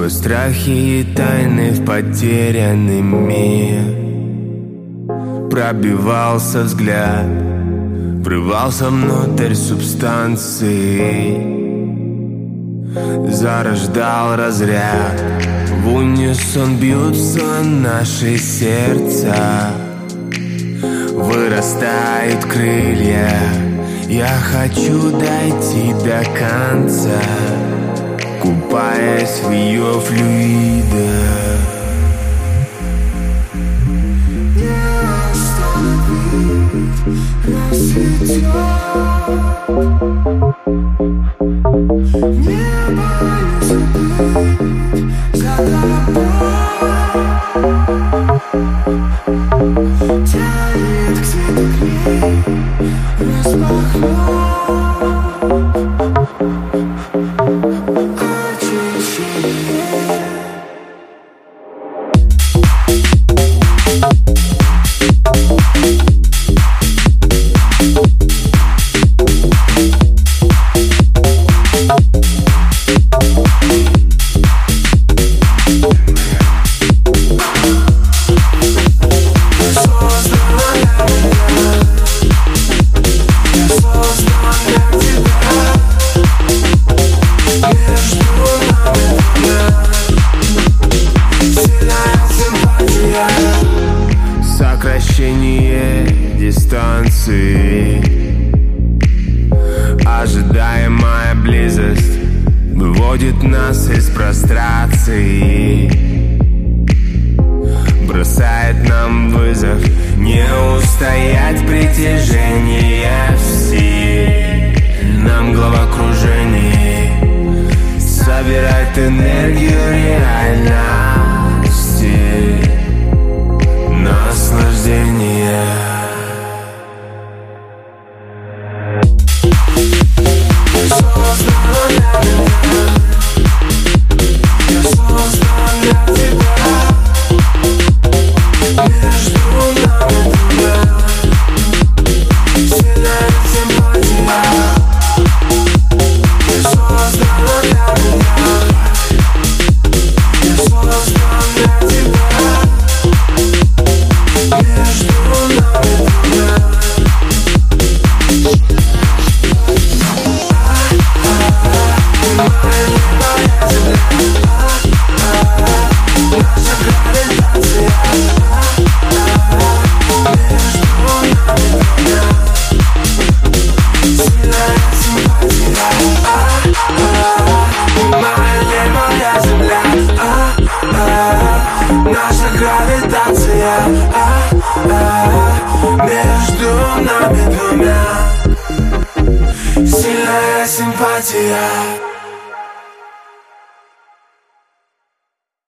Сквозь страхи и тайны в потерянный мир пробивался взгляд, врывался внутрь субстанции, зарождал разряд. В унисон бьются наши сердца, вырастают крылья. Я хочу дойти до конца, купаясь в ее флюидах. Сокращение дистанции, ожидаемая близость выводит нас из прострации, бросает нам вызов не устоять притяжения всей. Нам головокружение собирает энергию реальности, наслаждение. Наша гравитация между нами двумя, сильная симпатия.